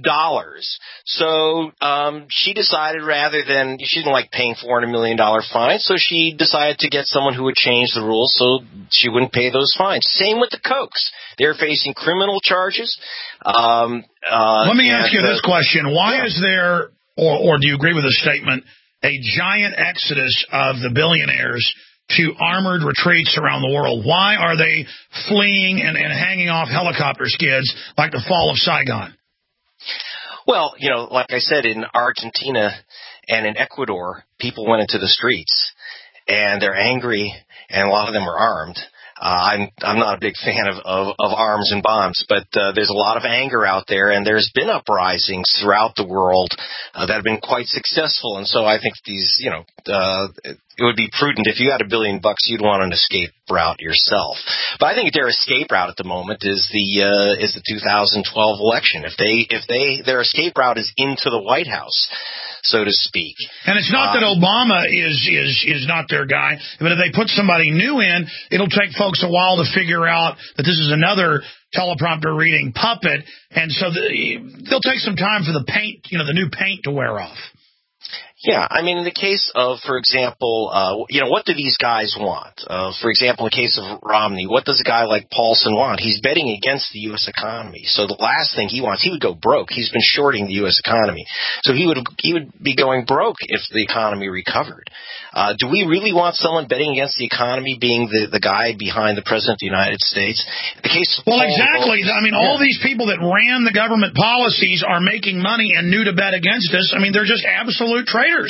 So she decided she didn't like paying $400 million fines, so she decided to get someone who would change the rules so she wouldn't pay those fines. Same with the Kochs. They're facing criminal charges. Let me ask you this question. Why is there, or do you agree with the statement, a giant exodus of the billionaires to armored retreats around the world? Why are they fleeing and hanging off helicopter skids like the fall of Saigon? Well, like I said, in Argentina and in Ecuador, people went into the streets, and they're angry, and a lot of them are armed. I'm not a big fan of arms and bombs, but there's a lot of anger out there, and there's been uprisings throughout the world that have been quite successful. And so I think it would be prudent if you had $1 billion, you'd want an escape route yourself. But I think their escape route at the moment is the 2012 election. If their escape route is into the White House, so to speak. And it's not that Obama is not their guy, but if they put somebody new in, it'll take folks a while to figure out that this is another teleprompter reading puppet, and so they'll take some time for the paint, the new paint to wear off. Yeah, I mean, in the case of, for example, what do these guys want? For example, in the case of Romney, what does a guy like Paulson want? He's betting against the U.S. economy. So the last thing he wants, he would go broke. He's been shorting the U.S. economy. So he would be going broke if the economy recovered. Do we really want someone betting against the economy being the guy behind the President of the United States? The case of exactly. I mean, all these people that ran the government policies are making money and knew to bet against us. I mean, they're just absolute traitors.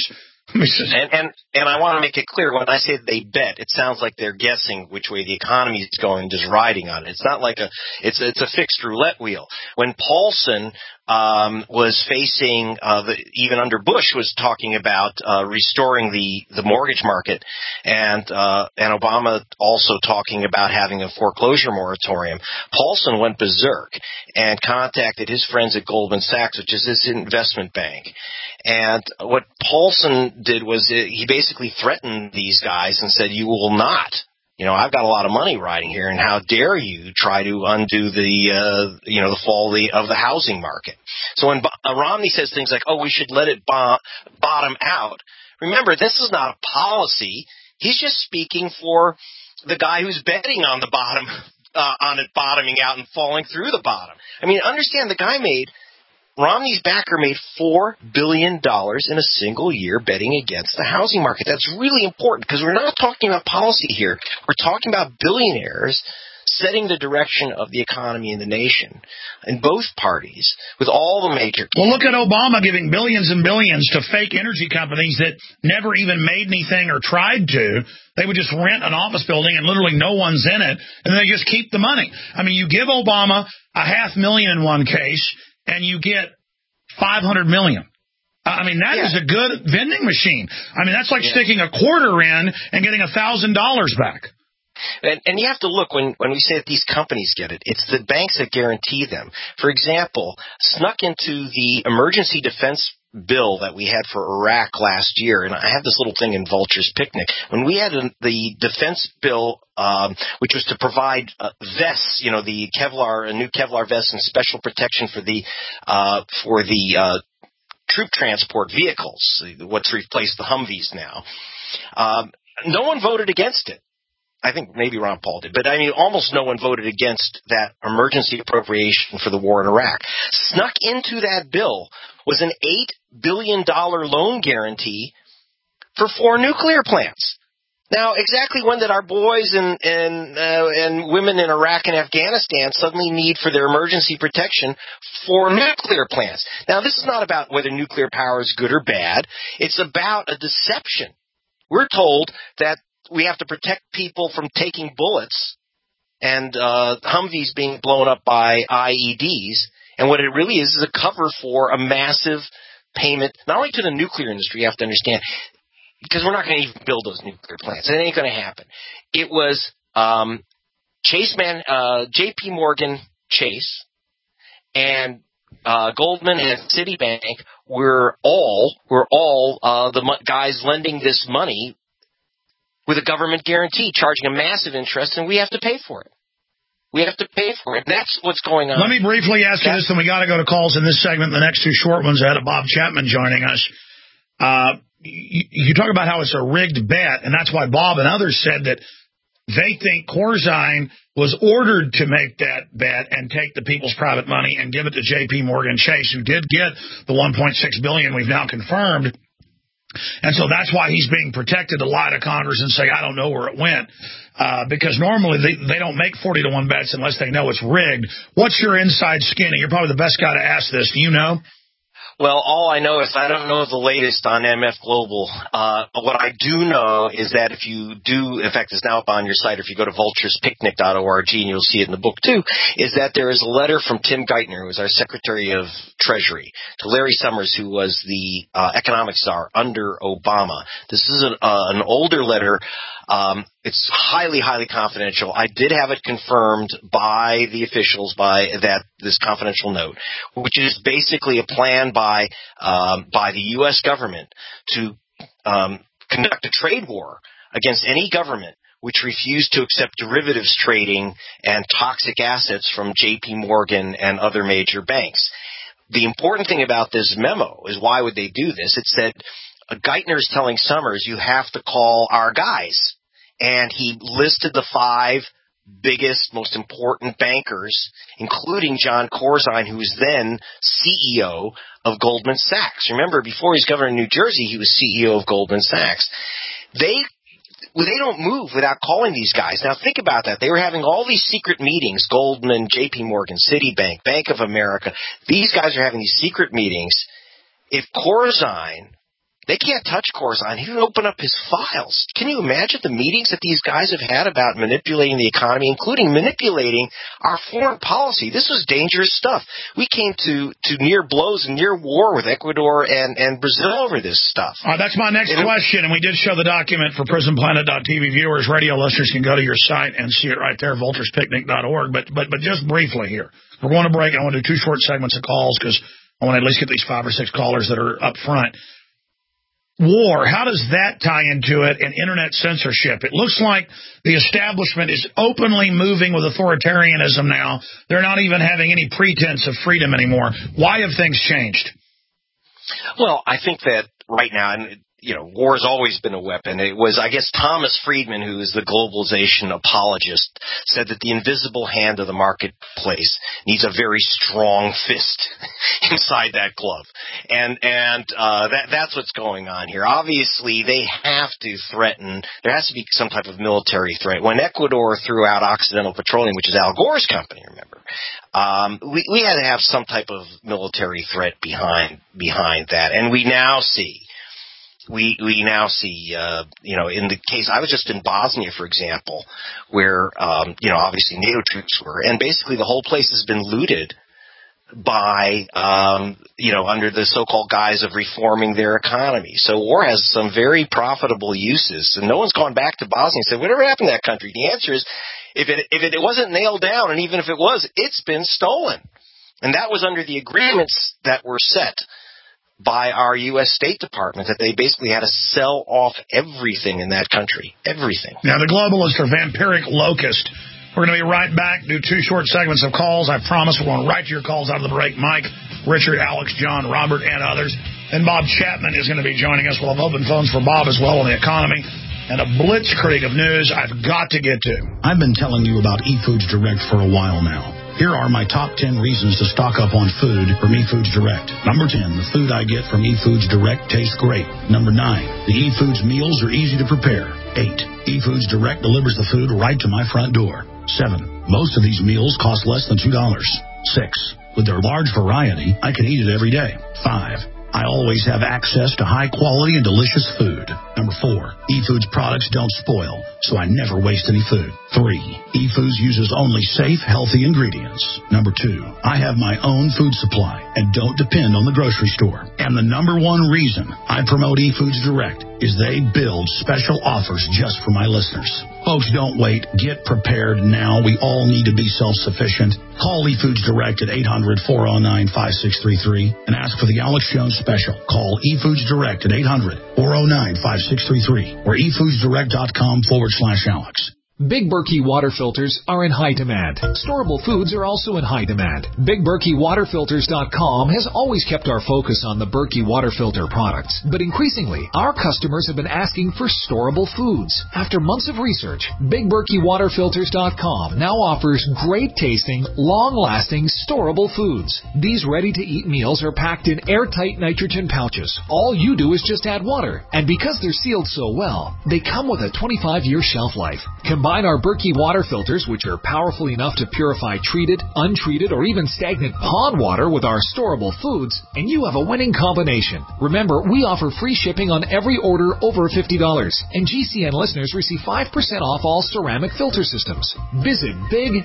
And I want to make it clear, when I say they bet, it sounds like they're guessing which way the economy is going, just riding on it. It's not like it's a fixed roulette wheel. When Paulson was facing, even under Bush, was talking about restoring the mortgage market, and Obama also talking about having a foreclosure moratorium, Paulson went berserk and contacted his friends at Goldman Sachs, which is his investment bank. And what Paulson did was he basically threatened these guys and said, you will not. I've got a lot of money riding here, and how dare you try to undo the fall of the housing market. So when Romney says things like, we should let it bottom out, remember, this is not a policy. He's just speaking for the guy who's betting on the bottom, on it bottoming out and falling through the bottom. I mean, understand, Romney's backer made $4 billion in a single year betting against the housing market. That's really important, because we're not talking about policy here. We're talking about billionaires setting the direction of the economy in the nation in both parties with all the major... Well, look at Obama giving billions and billions to fake energy companies that never even made anything or tried to. They would just rent an office building and literally no one's in it, and they just keep the money. I mean, you give Obama $500,000 in one case, and you get $500 million. I mean, that is a good vending machine. I mean, that's like sticking a quarter in and getting $1,000 back. And you have to look, when we say that these companies get it, it's the banks that guarantee them. For example, snuck into the emergency defense bill that we had for Iraq last year, and I have this little thing in Vulture's Picnic. When we had the defense bill, which was to provide vests, the Kevlar, a new Kevlar vest and special protection for the troop transport vehicles, what's replaced the Humvees now, no one voted against it. I think maybe Ron Paul did, but I mean, almost no one voted against that emergency appropriation for the war in Iraq. Snuck into that bill was an $8 billion loan guarantee for 4 nuclear plants. Now, exactly when did our boys and women in Iraq and Afghanistan suddenly need for their emergency protection 4 nuclear plants? Now, this is not about whether nuclear power is good or bad. It's about a deception. We're told that we have to protect people from taking bullets and Humvees being blown up by IEDs. And what it really is a cover for a massive payment, not only to the nuclear industry, you have to understand, because we're not going to even build those nuclear plants. It ain't going to happen. It was J.P. Morgan Chase and Goldman and Citibank were all the guys lending this money with a government guarantee, charging a massive interest, and we have to pay for it. We have to pay for it. That's what's going on. Let me briefly ask you this, and we got to go to calls in this segment. The next 2 short ones ahead of Bob Chapman joining us. You talk about how it's a rigged bet, and that's why Bob and others said that they think Corzine was ordered to make that bet and take the people's private money and give it to J.P. Morgan Chase, who did get the $1.6 billion we've now confirmed. And so that's why he's being protected to lie to Congress and say, I don't know where it went. Because normally they don't make 40-to-1 bets unless they know it's rigged. What's your inside skinny? You're probably the best guy to ask this. Do you know? Well, all I know is I don't know the latest on MF Global. What I do know is that if you do, in fact, it's now up on your site, or if you go to vulturespicnic.org, and you'll see it in the book too, is that there is a letter from Tim Geithner, who was our Secretary of Treasury, to Larry Summers, who was the economic czar under Obama. This is an older letter. It's highly, highly confidential. I did have it confirmed by the officials this confidential note, which is basically a plan by the U.S. government to conduct a trade war against any government which refused to accept derivatives trading and toxic assets from J.P. Morgan and other major banks. The important thing about this memo is, why would they do this? It said, Geithner is telling Summers, you have to call our guys. And he listed the 5 biggest, most important bankers, including John Corzine, who was then CEO of Goldman Sachs. Remember, before he was governor of New Jersey, he was CEO of Goldman Sachs. They don't move without calling these guys. Now, think about that. They were having all these secret meetings, Goldman, J.P. Morgan, Citibank, Bank of America. These guys are having these secret meetings. If Corzine They can't touch Corzine. He didn't open up his files. Can you imagine the meetings that these guys have had about manipulating the economy, including manipulating our foreign policy? This was dangerous stuff. We came to near blows and near war with Ecuador and Brazil over this stuff. That's my next question, and we did show the document for PrisonPlanet.tv viewers. Radio listeners can go to your site and see it right there, vulturespicnic.org. But just briefly here. We're going to break. I want to do 2 short segments of calls because I want to at least get these 5 or 6 callers that are up front. War, how does that tie into it, and internet censorship? It looks like the establishment is openly moving with authoritarianism now. They're not even having any pretense of freedom anymore. Why have things changed? Well, I think that right now, and war has always been a weapon. It was, I guess, Thomas Friedman, who is the globalization apologist, said that the invisible hand of the marketplace needs a very strong fist inside that glove. And that's what's going on here. Obviously, they have to threaten. There has to be some type of military threat. When Ecuador threw out Occidental Petroleum, which is Al Gore's company, remember, we had to have some type of military threat behind that. And we now see, in the case, I was just in Bosnia, for example, where, obviously NATO troops were, and basically the whole place has been looted by, under the so-called guise of reforming their economy. So war has some very profitable uses, and no one's gone back to Bosnia and said, whatever happened to that country? The answer is, if it wasn't nailed down, and even if it was, it's been stolen. And that was under the agreements that were set by our U.S. State Department, that they basically had to sell off everything in that country. Everything. Now, the globalists are vampiric locusts. We're going to be right back, do 2 short segments of calls. I promise we're going to write your calls out of the break. Mike, Richard, Alex, John, Robert, and others. Then Bob Chapman is going to be joining us. We'll have open phones for Bob as well on the economy. And a blitzkrieg of news I've got to get to. I've been telling you about eFoods Direct for a while now. Here are my top 10 reasons to stock up on food from eFoods Direct. Number 10, the food I get from eFoods Direct tastes great. Number 9, the eFoods meals are easy to prepare. 8, eFoods Direct delivers the food right to my front door. 7, most of these meals cost less than $2. 6, with their large variety, I can eat it every day. 5, I always have access to high-quality and delicious food. Number 4, eFoods products don't spoil, so I never waste any food. 3, eFoods uses only safe, healthy ingredients. Number 2, I have my own food supply and don't depend on the grocery store. And the number 1 reason I promote eFoods Direct is they build special offers just for my listeners. Folks, don't wait. Get prepared now. We all need to be self-sufficient. Call eFoods Direct at 800-409-5633 and ask for the Alex Jones special. Call eFoods Direct at 800-409-5633 or efoodsdirect.com/Alex. Big Berkey water filters are in high demand. Storable foods are also in high demand. BigBerkeyWaterFilters.com has always kept our focus on the Berkey water filter products, but increasingly, our customers have been asking for storable foods. After months of research, BigBerkeyWaterFilters.com now offers great-tasting, long-lasting, storable foods. These ready-to-eat meals are packed in airtight nitrogen pouches. All you do is just add water, and because they're sealed so well, they come with a 25-year shelf life. Combine our Berkey water filters, which are powerful enough to purify treated, untreated, or even stagnant pond water with our storable foods, and you have a winning combination. Remember, we offer free shipping on every order over $50, and GCN listeners receive 5% off all ceramic filter systems. Visit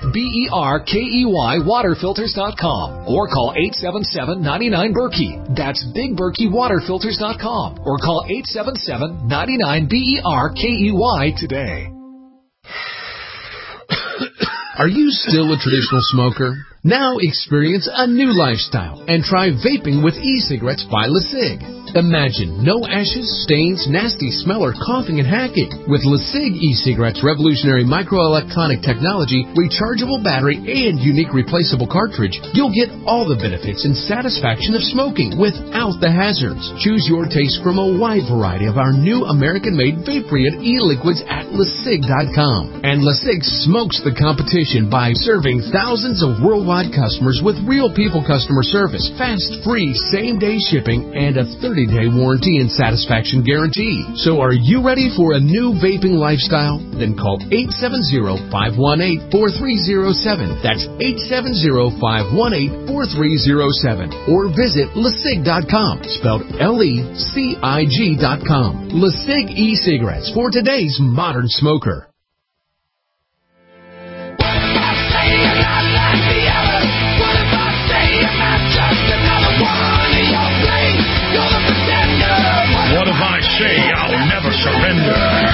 BigBerkeyWaterFilters.com or call 877-99-BERKEY. That's BigBerkeyWaterFilters.com or call 877-99-BERKEY today. Are you still a traditional smoker? Now experience a new lifestyle and try vaping with e-cigarettes by LeSig. Imagine no ashes, stains, nasty smell, or coughing and hacking. With LeSig e-cigarettes' revolutionary microelectronic technology, rechargeable battery, and unique replaceable cartridge, you'll get all the benefits and satisfaction of smoking without the hazards. Choose your taste from a wide variety of our new American-made vape-free e-liquids at LeSig.com. And LeSig smokes the competition by serving thousands of worldwide customers with real people customer service, fast, free, same-day shipping, and a 30 30-day warranty and satisfaction guarantee. So are you ready for a new vaping lifestyle? Then call 870-518-4307. That's 870-518-4307. Or visit LeSig.com, spelled LECIG.com. LeSig e-cigarettes for today's modern smoker. What if I say I'll never surrender?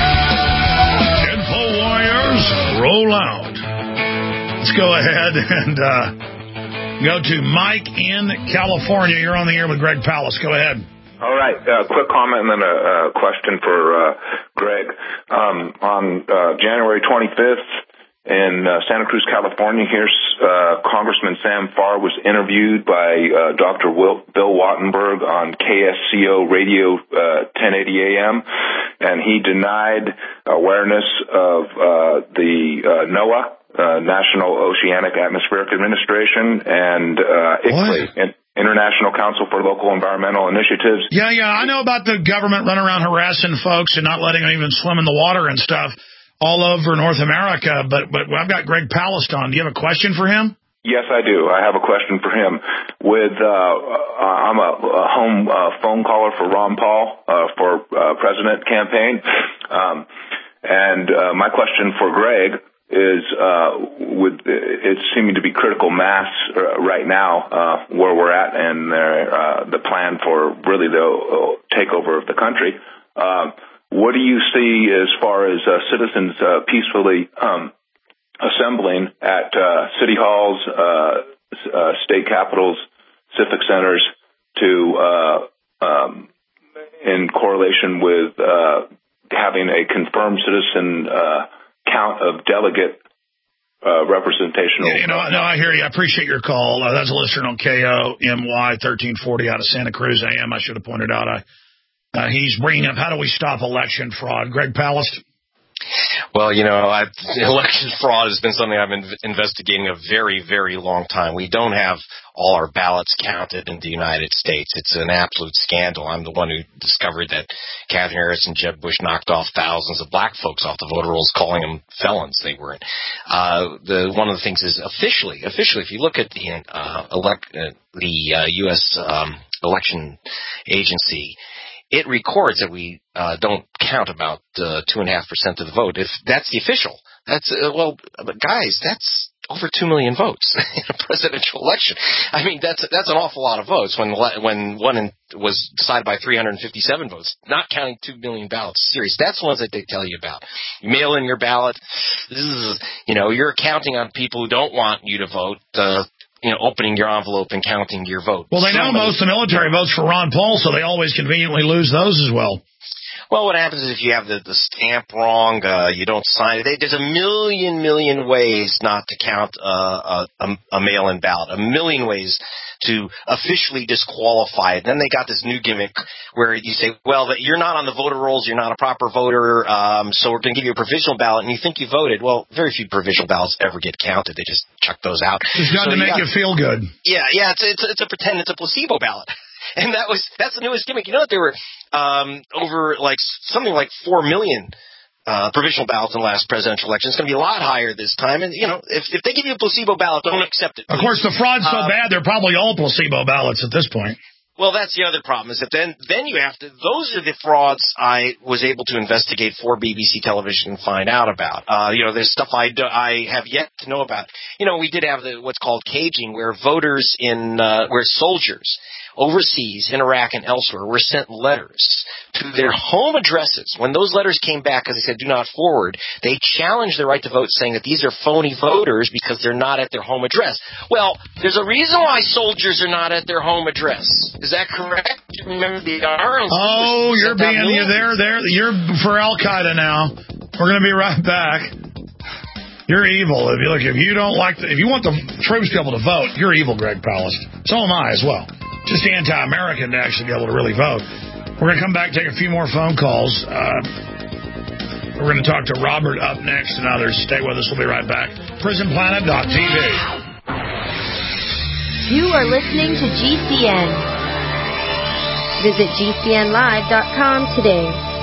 Info Warriors, roll out. Let's go ahead and go to Mike in California. You're on the air with Greg Palast. Go ahead. All right. Quick comment and then a question for Greg. On January 25th, in Santa Cruz, California, here's Congressman Sam Farr was interviewed by Dr. Bill Wattenberg on KSCO Radio 1080 AM, and he denied awareness of the NOAA, National Oceanic Atmospheric Administration, and ICLEI, International Council for Local Environmental Initiatives. Yeah, I know about the government running around harassing folks and not letting them even swim in the water and stuff all over North America, but I've got Greg Palast on. Do you have a question for him? Yes, I do. I have a question for him. I'm a home phone caller for Ron Paul for president campaign, and my question for Greg is, it's seeming to be critical mass right now where we're at, and the plan for really the takeover of the country. What do you see as far as citizens peacefully assembling at city halls, state capitals, civic centers to, in correlation with having a confirmed citizen count of delegate representational? No, I hear you. I appreciate your call. That's a listener on KOMY 1340 out of Santa Cruz AM. I should have pointed out. He's bringing up, how do we stop election fraud? Greg Palast? Well, election fraud has been something I've been investigating a very, very long time. We don't have all our ballots counted in the United States. It's an absolute scandal. I'm the one who discovered that Katherine Harris and Jeb Bush knocked off thousands of black folks off the voter rolls, calling them felons. They weren't. One of the things is officially, if you look at the U.S. election agency, it records that we don't count about 2.5% of the vote. If that's the official, that's guys, that's over 2 million votes in a presidential election. I mean, that's an awful lot of votes when one was decided by 357 votes, not counting 2 million ballots. Serious. That's the ones that they tell you about. You mail in your ballot. You're counting on people who don't want you to vote. Opening your envelope and counting your vote. Well, they know most of the military votes for Ron Paul, so they always conveniently lose those as well. Well, what happens is if you have the stamp wrong, you don't sign it. There's a million ways not to count a mail-in ballot, a million ways to officially disqualify it. Then they got this new gimmick where you say, well, you're not on the voter rolls, you're not a proper voter, so we're going to give you a provisional ballot, and you think you voted. Well, very few provisional ballots ever get counted. They just chuck those out. It's got to make you feel good. Yeah, it's a pretend, it's a placebo ballot. And that's the newest gimmick. You know that there were over something like 4 million provisional ballots in the last presidential election. It's going to be a lot higher this time. And, if they give you a placebo ballot, don't accept it. Of course, the fraud's so bad, they're probably all placebo ballots at this point. Well, that's the other problem, is that then you have to, those are the frauds I was able to investigate for BBC television and find out about. There's stuff I have yet to know about. We did have what's called caging, where voters where soldiers overseas in Iraq and elsewhere were sent letters to their home addresses. When those letters came back, because they said do not forward, they challenged their right to vote, saying that these are phony voters because they're not at their home address. Well, there's a reason why soldiers are not at their home address. Is that correct? Remember the RNC? Oh, you're for Al-Qaeda now. We're going to be right back. You're evil. If you want the troops to be able to vote, you're evil, Greg Palast. So am I as well. Just anti-American to actually be able to really vote. We're going to come back, take a few more phone calls. We're going to talk to Robert up next and others. Stay with us. We'll be right back. PrisonPlanet.tv. You are listening to GCN. Visit GCNlive.com today.